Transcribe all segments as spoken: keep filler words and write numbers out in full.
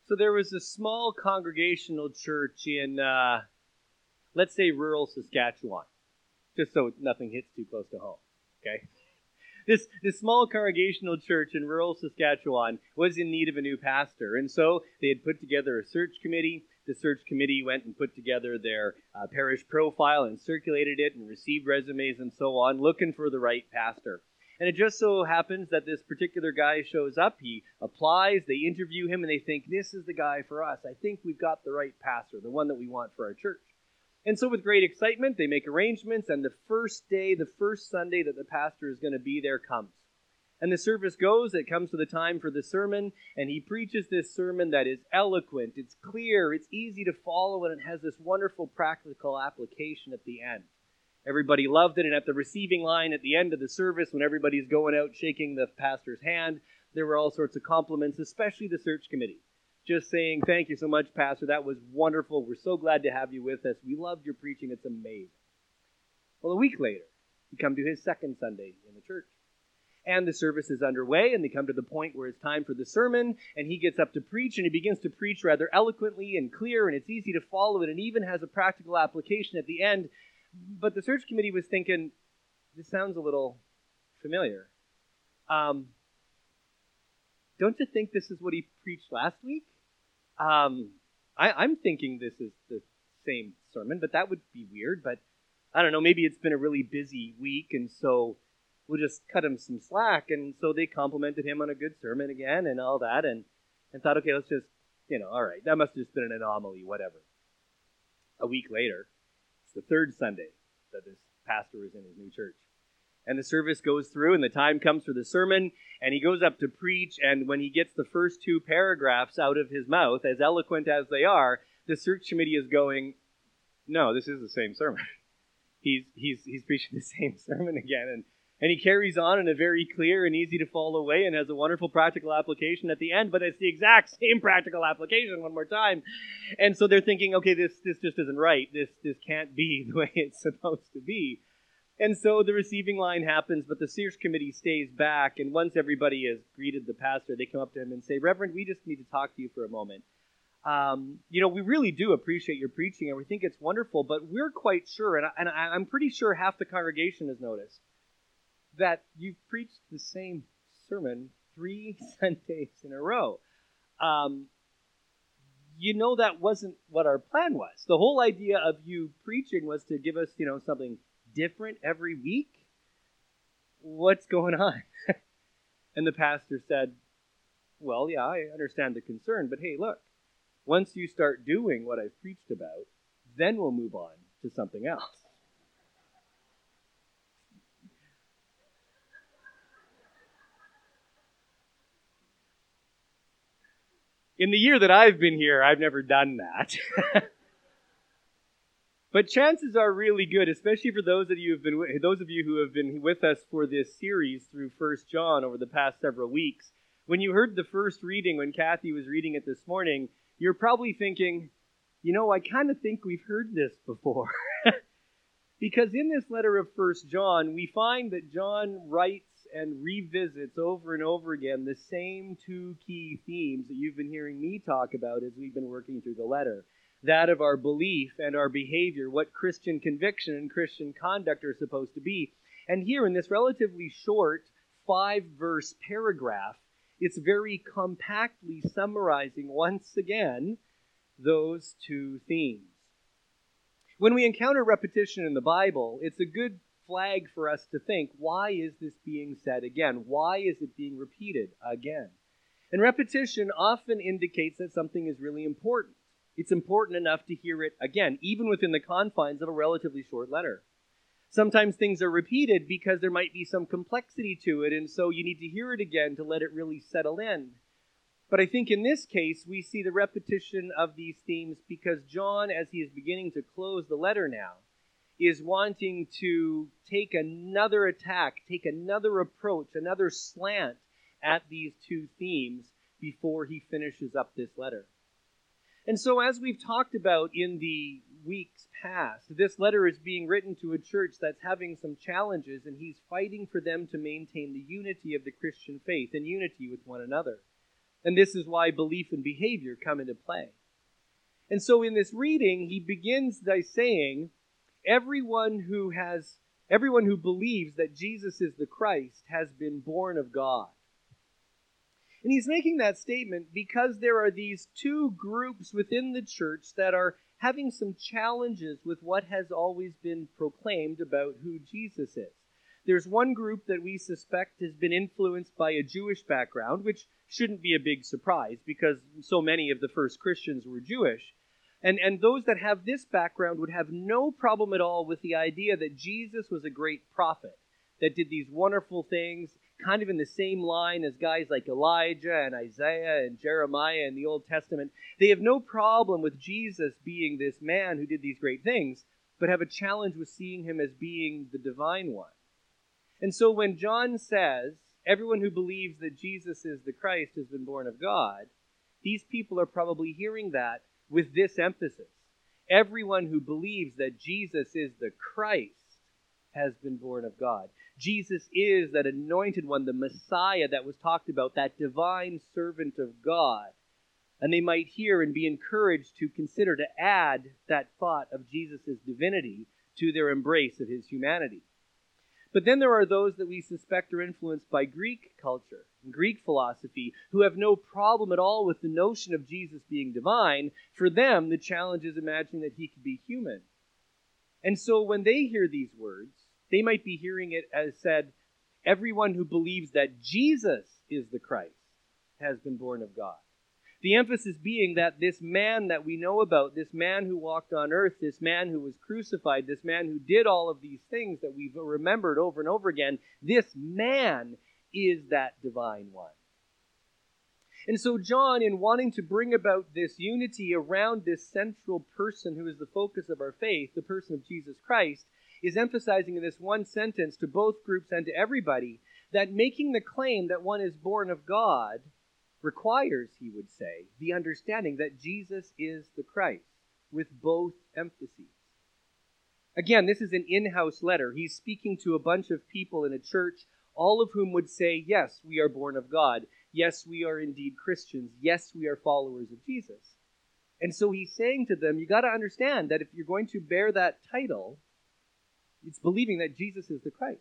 So there was a small congregational church in, uh, let's say, rural Saskatchewan, just so nothing hits too close to home, okay? This, this small congregational church in rural Saskatchewan was in need of a new pastor, and so they had put together a search committee. The search committee went and put together their uh, parish profile and circulated it and received resumes and so on, looking for the right pastor. And it just so happens that this particular guy shows up, he applies, they interview him, and they think, this is the guy for us. I think we've got the right pastor, the one that we want for our church. And so with great excitement, they make arrangements, and the first day, the first Sunday that the pastor is going to be there comes. And the service goes, it comes to the time for the sermon, and he preaches this sermon that is eloquent, it's clear, it's easy to follow, and it has this wonderful practical application at the end. Everybody loved it, and at the receiving line at the end of the service, when everybody's going out shaking the pastor's hand, there were all sorts of compliments, especially the search committee. Just saying, thank you so much, Pastor. That was wonderful. We're so glad to have you with us. We loved your preaching. It's amazing. Well, a week later, we come to his second Sunday in the church. And the service is underway, and they come to the point where it's time for the sermon, and he gets up to preach, and he begins to preach rather eloquently and clear, and it's easy to follow it, and even has a practical application at the end. But the search committee was thinking, this sounds a little familiar. Um, don't you think this is what he preached last week? Um, I, I'm thinking this is the same sermon, but that would be weird. But I don't know, maybe it's been a really busy week, and so we'll just cut him some slack. And so they complimented him on a good sermon again and all that, and, and thought, okay, let's just, you know, all right, that must have just been an anomaly, whatever. A week later, it's the third Sunday that this pastor is in his new church. And the service goes through, and the time comes for the sermon, and he goes up to preach, and when he gets the first two paragraphs out of his mouth, as eloquent as they are, the search committee is going, no, this is the same sermon. He's he's he's preaching the same sermon again, and, and he carries on in a very clear and easy to follow way, and has a wonderful practical application at the end, but it's the exact same practical application one more time. And so they're thinking, okay, this this just isn't right. This this can't be the way it's supposed to be. And so the receiving line happens, but the search committee stays back, and once everybody has greeted the pastor, they come up to him and say, Reverend, we just need to talk to you for a moment. Um, you know, we really do appreciate your preaching, and we think it's wonderful, but we're quite sure, and, I, and I, I'm pretty sure half the congregation has noticed, that you've preached the same sermon three Sundays in a row. Um, you know that wasn't what our plan was. The whole idea of you preaching was to give us, you know, something different every week? What's going on? And the pastor said, well, yeah, I understand the concern, but hey, look, once you start doing what I've preached about, then we'll move on to something else. In the year that I've been here, I've never done that. But chances are really good, especially for those of you who have been those of you who have been with us for this series through First John over the past several weeks. When you heard the first reading, when Kathy was reading it this morning, you're probably thinking, you know, I kind of think we've heard this before. Because in this letter of First John, we find that John writes and revisits over and over again the same two key themes that you've been hearing me talk about as we've been working through the letter. That of our belief and our behavior, what Christian conviction and Christian conduct are supposed to be. And here in this relatively short five-verse paragraph, it's very compactly summarizing once again those two themes. When we encounter repetition in the Bible, it's a good flag for us to think, why is this being said again? Why is it being repeated again? And repetition often indicates that something is really important. It's important enough to hear it again, even within the confines of a relatively short letter. Sometimes things are repeated because there might be some complexity to it, and so you need to hear it again to let it really settle in. But I think in this case, we see the repetition of these themes because John, as he is beginning to close the letter now, is wanting to take another attack, take another approach, another slant at these two themes before he finishes up this letter. And so as we've talked about in the weeks past, this letter is being written to a church that's having some challenges, and he's fighting for them to maintain the unity of the Christian faith and unity with one another. And this is why belief and behavior come into play. And so in this reading, he begins by saying, everyone who has, everyone who believes that Jesus is the Christ has been born of God. And he's making that statement because there are these two groups within the church that are having some challenges with what has always been proclaimed about who Jesus is. There's one group that we suspect has been influenced by a Jewish background, which shouldn't be a big surprise because so many of the first Christians were Jewish. And, and those that have this background would have no problem at all with the idea that Jesus was a great prophet that did these wonderful things, kind of in the same line as guys like Elijah and Isaiah and Jeremiah in the Old Testament. They have no problem with Jesus being this man who did these great things, but have a challenge with seeing him as being the divine one. And so when John says, everyone who believes that Jesus is the Christ has been born of God, these people are probably hearing that with this emphasis. Everyone who believes that Jesus is the Christ has been born of God. Jesus is that anointed one, the Messiah that was talked about, that divine servant of God. And they might hear and be encouraged to consider to add that thought of Jesus' divinity to their embrace of his humanity. But then there are those that we suspect are influenced by Greek culture and Greek philosophy who have no problem at all with the notion of Jesus being divine. For them, the challenge is imagining that he could be human. And so when they hear these words, they might be hearing it as said, everyone who believes that Jesus is the Christ has been born of God. The emphasis being that this man that we know about, this man who walked on earth, this man who was crucified, this man who did all of these things that we've remembered over and over again, this man is that divine one. And so John, in wanting to bring about this unity around this central person who is the focus of our faith, the person of Jesus Christ, is emphasizing in this one sentence to both groups and to everybody that making the claim that one is born of God requires, he would say, the understanding that Jesus is the Christ, with both emphases. Again, this is an in-house letter. He's speaking to a bunch of people in a church, all of whom would say, yes, we are born of God. Yes, we are indeed Christians. Yes, we are followers of Jesus. And so he's saying to them, you got to understand that if you're going to bear that title, it's believing that Jesus is the Christ.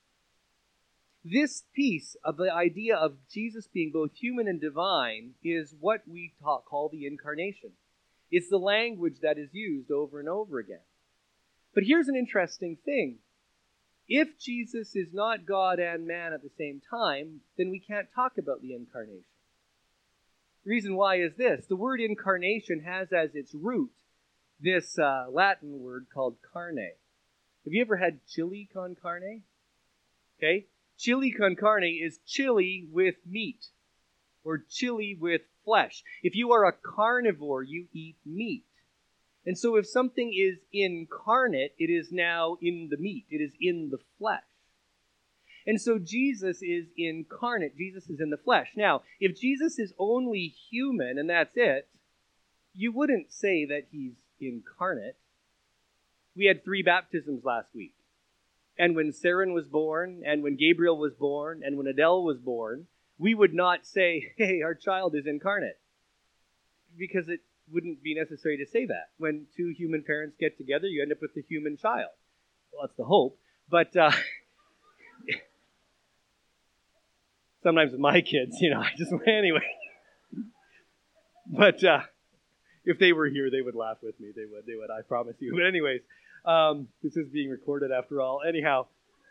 This piece of the idea of Jesus being both human and divine is what we talk, call the incarnation. It's the language that is used over and over again. But here's an interesting thing. If Jesus is not God and man at the same time, then we can't talk about the incarnation. The reason why is this. The word incarnation has as its root this uh, Latin word called carne. Have you ever had chili con carne? Okay? Chili con carne is chili with meat, or chili with flesh. If you are a carnivore, you eat meat. And so if something is incarnate, it is now in the meat. It is in the flesh. And so Jesus is incarnate. Jesus is in the flesh. Now, if Jesus is only human and that's it, you wouldn't say that he's incarnate. We had three baptisms last week. And when Saren was born, and when Gabriel was born, and when Adele was born, we would not say, hey, our child is incarnate. Because it wouldn't be necessary to say that. When two human parents get together, you end up with a human child. Well, that's the hope. But uh, sometimes with my kids, you know, I just, anyway. But uh, if they were here, they would laugh with me. They would, they would, I promise you. But anyways, um, this is being recorded after all. Anyhow,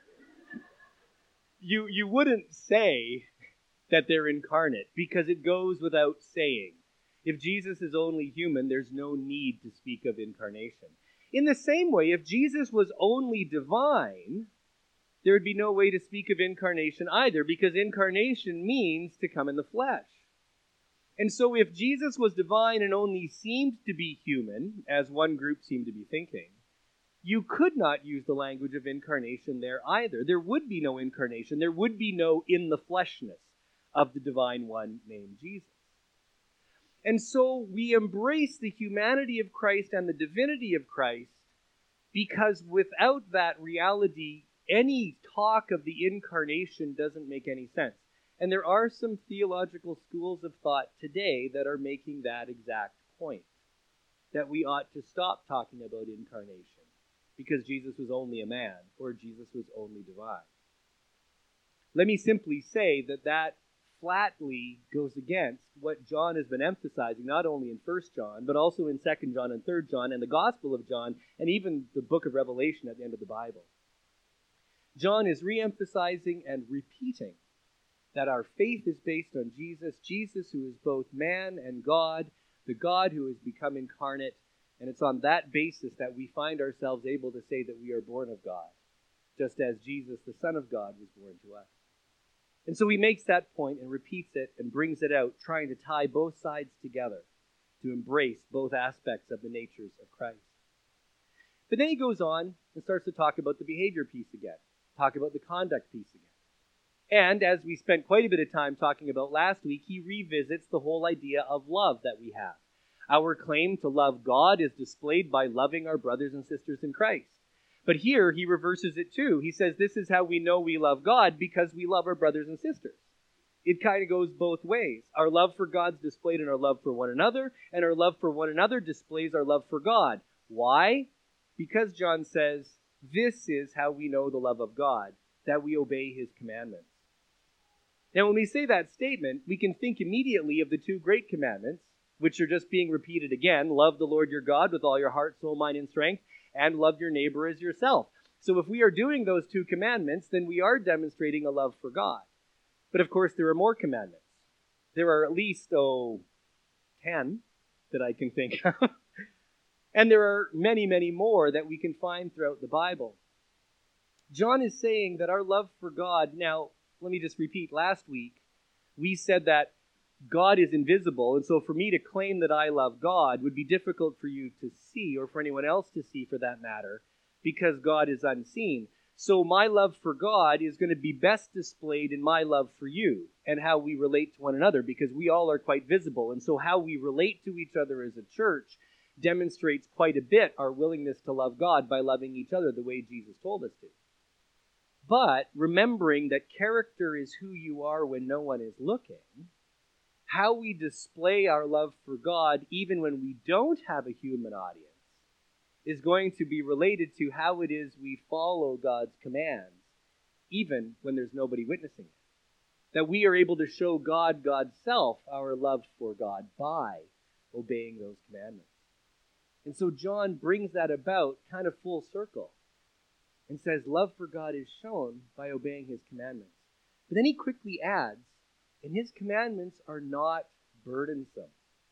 you you wouldn't say that they're incarnate because it goes without saying. If Jesus is only human, there's no need to speak of incarnation. In the same way, if Jesus was only divine, there would be no way to speak of incarnation either, because incarnation means to come in the flesh. And so if Jesus was divine and only seemed to be human, as one group seemed to be thinking, you could not use the language of incarnation there either. There would be no incarnation. There would be no in the fleshness of the divine one named Jesus. And so we embrace the humanity of Christ and the divinity of Christ because without that reality, any talk of the incarnation doesn't make any sense. And there are some theological schools of thought today that are making that exact point, that we ought to stop talking about incarnation because Jesus was only a man or Jesus was only divine. Let me simply say that that flatly goes against what John has been emphasizing, not only in First John, but also in Second John and Third John, and the Gospel of John, and even the book of Revelation at the end of the Bible. John is re-emphasizing and repeating that our faith is based on Jesus, Jesus who is both man and God, the God who has become incarnate, and it's on that basis that we find ourselves able to say that we are born of God, just as Jesus, the Son of God, was born to us. And so he makes that point and repeats it and brings it out, trying to tie both sides together to embrace both aspects of the natures of Christ. But then he goes on and starts to talk about the behavior piece again, talk about the conduct piece again. And as we spent quite a bit of time talking about last week, he revisits the whole idea of love that we have. Our claim to love God is displayed by loving our brothers and sisters in Christ. But here he reverses it too. He says this is how we know we love God, because we love our brothers and sisters. It kind of goes both ways. Our love for God's displayed in our love for one another, and our love for one another displays our love for God. Why? Because John says this is how we know the love of God, that we obey his commandments. Now, when we say that statement, we can think immediately of the two great commandments, which are just being repeated again. Love the Lord your God with all your heart, soul, mind, and strength, and love your neighbor as yourself. So if we are doing those two commandments, then we are demonstrating a love for God. But of course, there are more commandments. There are at least, oh, ten that I can think of. And there are many, many more that we can find throughout the Bible. John is saying that our love for God, now, let me just repeat, last week, we said that God is invisible, and so for me to claim that I love God would be difficult for you to see, or for anyone else to see for that matter, because God is unseen. So my love for God is going to be best displayed in my love for you and how we relate to one another, because we all are quite visible. And so how we relate to each other as a church demonstrates quite a bit our willingness to love God by loving each other the way Jesus told us to. But remembering that character is who you are when no one is looking, how we display our love for God even when we don't have a human audience is going to be related to how it is we follow God's commands, even when there's nobody witnessing it. That we are able to show God, God's self, our love for God by obeying those commandments. And so John brings that about kind of full circle and says love for God is shown by obeying his commandments. But then he quickly adds, and his commandments are not burdensome.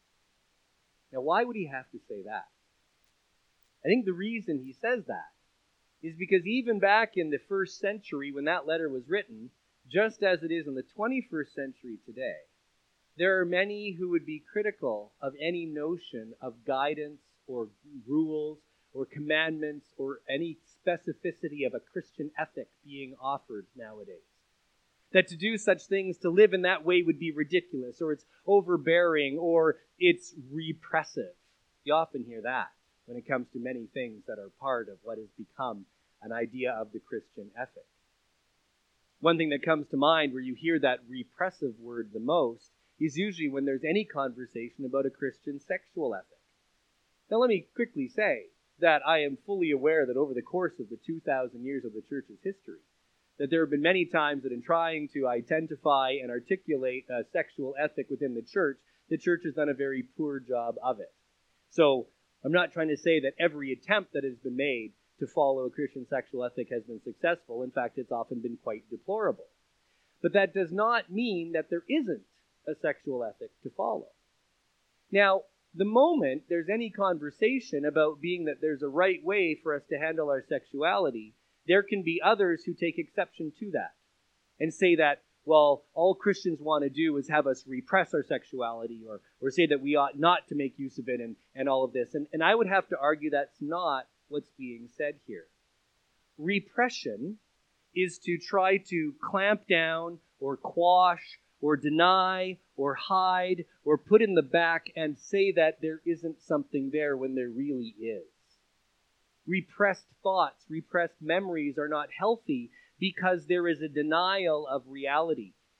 Now, why would he have to say that? I think the reason he says that is because even back in the first century when that letter was written, just as it is in the twenty-first century today, there are many who would be critical of any notion of guidance or rules or commandments or any specificity of a Christian ethic being offered nowadays. That to do such things, to live in that way would be ridiculous, or it's overbearing, or it's repressive. You often hear that when it comes to many things that are part of what has become an idea of the Christian ethic. One thing that comes to mind where you hear that repressive word the most is usually when there's any conversation about a Christian sexual ethic. Now let me quickly say that I am fully aware that over the course of the two thousand years of the church's history, that there have been many times that in trying to identify and articulate a sexual ethic within the church, the church has done a very poor job of it. So I'm not trying to say that every attempt that has been made to follow a Christian sexual ethic has been successful. In fact, it's often been quite deplorable. But that does not mean that there isn't a sexual ethic to follow. Now, the moment there's any conversation about being that there's a right way for us to handle our sexuality, there can be others who take exception to that and say that, well, all Christians want to do is have us repress our sexuality or, or say that we ought not to make use of it and, and all of this. And, and I would have to argue that's not what's being said here. Repression is to try to clamp down or quash or deny or hide or put in the back and say that there isn't something there when there really is. Repressed thoughts, repressed memories are not healthy because there is a denial of reality.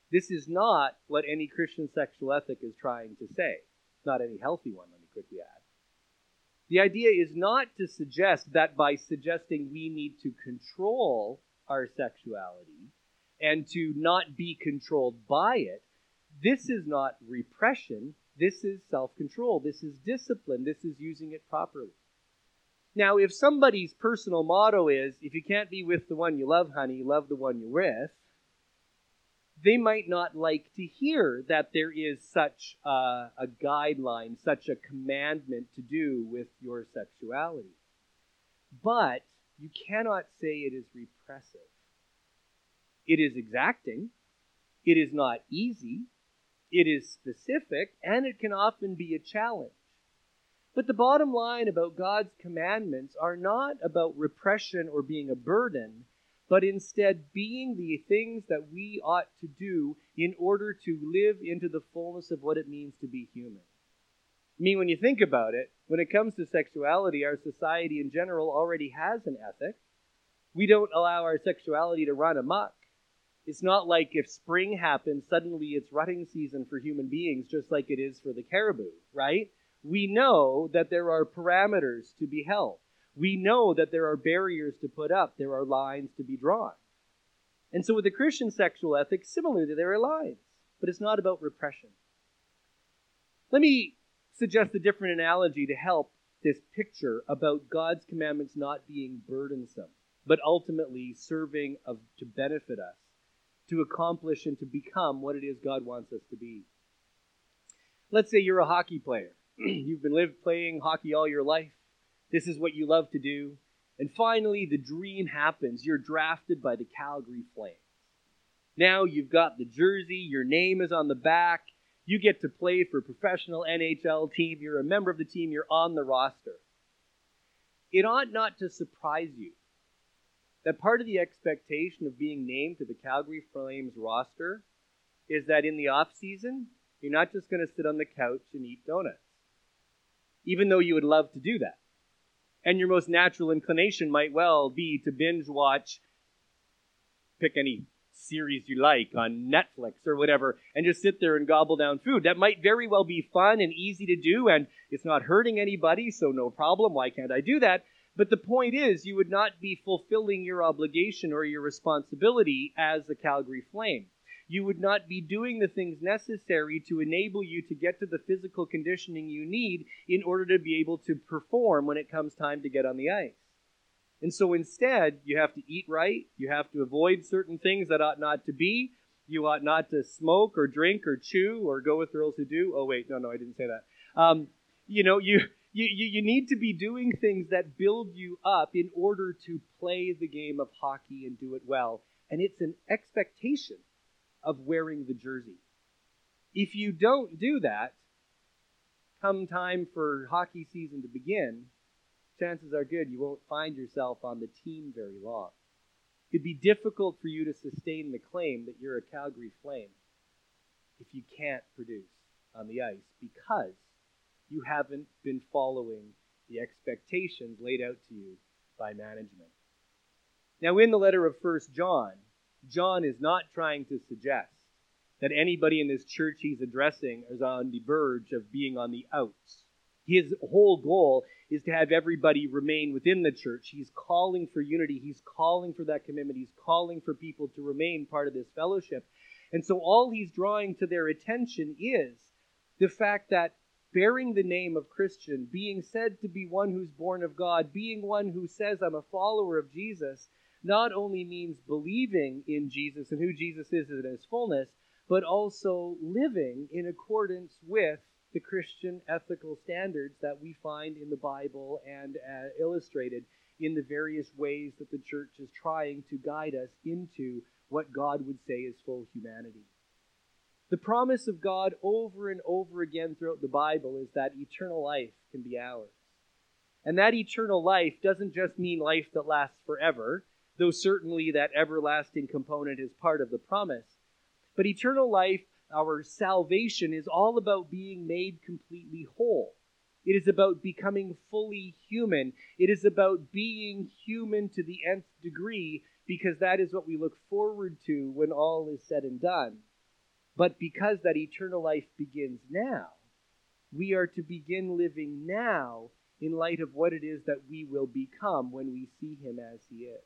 This is not what any Christian sexual ethic is trying to say. Not any healthy one, let me quickly add. The idea is not to suggest that by suggesting we need to control our sexuality and to not be controlled by it, this is not repression. This is self-control. This is discipline. This is using it properly. Now, if somebody's personal motto is, if you can't be with the one you love, honey, love the one you're with, they might not like to hear that there is such a, a guideline, such a commandment to do with your sexuality. But you cannot say it is repressive. It is exacting. It is not easy. It is specific, and it can often be a challenge. But the bottom line about God's commandments are not about repression or being a burden, but instead being the things that we ought to do in order to live into the fullness of what it means to be human. I mean, when you think about it, when it comes to sexuality, our society in general already has an ethic. We don't allow our sexuality to run amok. It's not like if spring happens, suddenly it's rutting season for human beings, just like it is for the caribou, right? We know that there are parameters to be held. We know that there are barriers to put up. There are lines to be drawn. And so with the Christian sexual ethic, similarly, there are lines, but it's not about repression. Let me suggest a different analogy to help this picture about God's commandments not being burdensome, but ultimately serving of, to benefit us, to accomplish and to become what it is God wants us to be. Let's say you're a hockey player. You've been lived playing hockey all your life. This is what you love to do. And finally, the dream happens. You're drafted by the Calgary Flames. Now you've got the jersey. Your name is on the back. You get to play for a professional N H L team. You're a member of the team. You're on the roster. It ought not to surprise you that part of the expectation of being named to the Calgary Flames roster is that in the off-season, you're not just going to sit on the couch and eat donuts, even though you would love to do that. And your most natural inclination might well be to binge watch, pick any series you like on Netflix or whatever, and just sit there and gobble down food. That might very well be fun and easy to do, and it's not hurting anybody, so no problem. Why can't I do that? But the point is, you would not be fulfilling your obligation or your responsibility as the Calgary Flame. You would not be doing the things necessary to enable you to get to the physical conditioning you need in order to be able to perform when it comes time to get on the ice. And so instead, you have to eat right. You have to avoid certain things that ought not to be. You ought not to smoke or drink or chew or go with girls who do. Oh, wait, no, no, I didn't say that. Um, you know, you, you, you need to be doing things that build you up in order to play the game of hockey and do it well. And it's an expectation of wearing the jersey. If you don't do that, come time for hockey season to begin, chances are good you won't find yourself on the team very long. It'd be difficult for you to sustain the claim that you're a Calgary Flame if you can't produce on the ice because you haven't been following the expectations laid out to you by management. Now, in the letter of First John, John is not trying to suggest that anybody in this church he's addressing is on the verge of being on the outs. His whole goal is to have everybody remain within the church. He's calling for unity. He's calling for that commitment. He's calling for people to remain part of this fellowship. And so all he's drawing to their attention is the fact that bearing the name of Christian, being said to be one who's born of God, being one who says, I'm a follower of Jesus, not only means believing in Jesus and who Jesus is in his fullness, but also living in accordance with the Christian ethical standards that we find in the Bible and uh, illustrated in the various ways that the church is trying to guide us into what God would say is full humanity. The promise of God over and over again throughout the Bible is that eternal life can be ours. And that eternal life doesn't just mean life that lasts forever, though certainly that everlasting component is part of the promise. But eternal life, our salvation, is all about being made completely whole. It is about becoming fully human. It is about being human to the nth degree, because that is what we look forward to when all is said and done. But because that eternal life begins now, we are to begin living now in light of what it is that we will become when we see him as he is.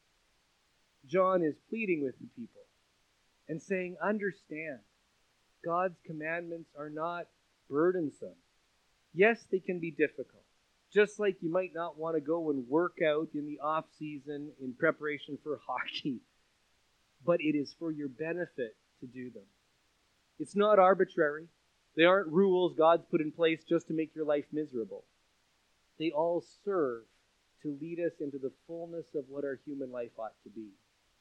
John is pleading with the people and saying, understand, God's commandments are not burdensome. Yes, they can be difficult. Just like you might not want to go and work out in the off season in preparation for hockey, but it is for your benefit to do them. It's not arbitrary. They aren't rules God's put in place just to make your life miserable. They all serve to lead us into the fullness of what our human life ought to be.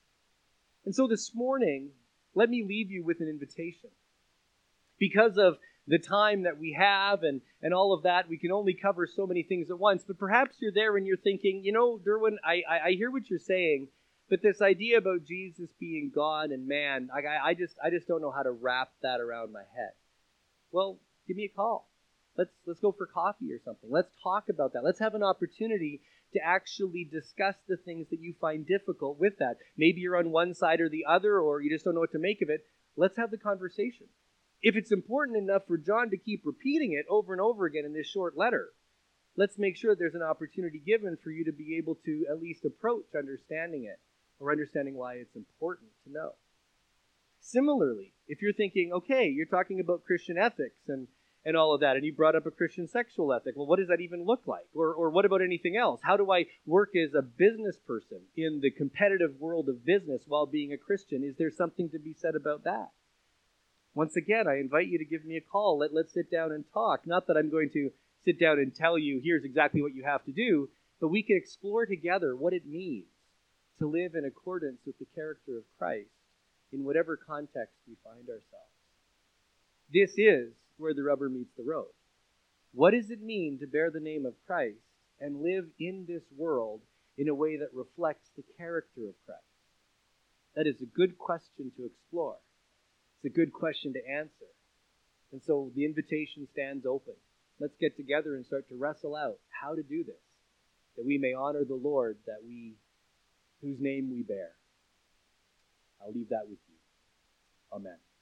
And so this morning, let me leave you with an invitation. Because of the time that we have and, and all of that, we can only cover so many things at once. But perhaps you're there and you're thinking, you know, Derwin, I, I, I hear what you're saying, but this idea about Jesus being God and man, I, I just I just don't know how to wrap that around my head. Well, give me a call. Let's let's go for coffee or something. Let's talk about that. Let's have an opportunity to actually discuss the things that you find difficult with that. Maybe you're on one side or the other, or you just don't know what to make of it. Let's have the conversation. If it's important enough for John to keep repeating it over and over again in this short letter, let's make sure there's an opportunity given for you to be able to at least approach understanding it or understanding why it's important to know. Similarly, if you're thinking, okay, you're talking about Christian ethics and, and all of that, and you brought up a Christian sexual ethic, well, what does that even look like? Or, or what about anything else? How do I work as a business person in the competitive world of business while being a Christian? Is there something to be said about that? Once again, I invite you to give me a call. Let, let's sit down and talk. Not that I'm going to sit down and tell you, here's exactly what you have to do, but we can explore together what it means to live in accordance with the character of Christ in whatever context we find ourselves. This is where the rubber meets the road. What does it mean to bear the name of Christ and live in this world in a way that reflects the character of Christ? That is a good question to explore. It's a good question to answer. And so the invitation stands open. Let's get together and start to wrestle out how to do this, that we may honor the Lord that we, whose name we bear. I'll leave that with you. Amen.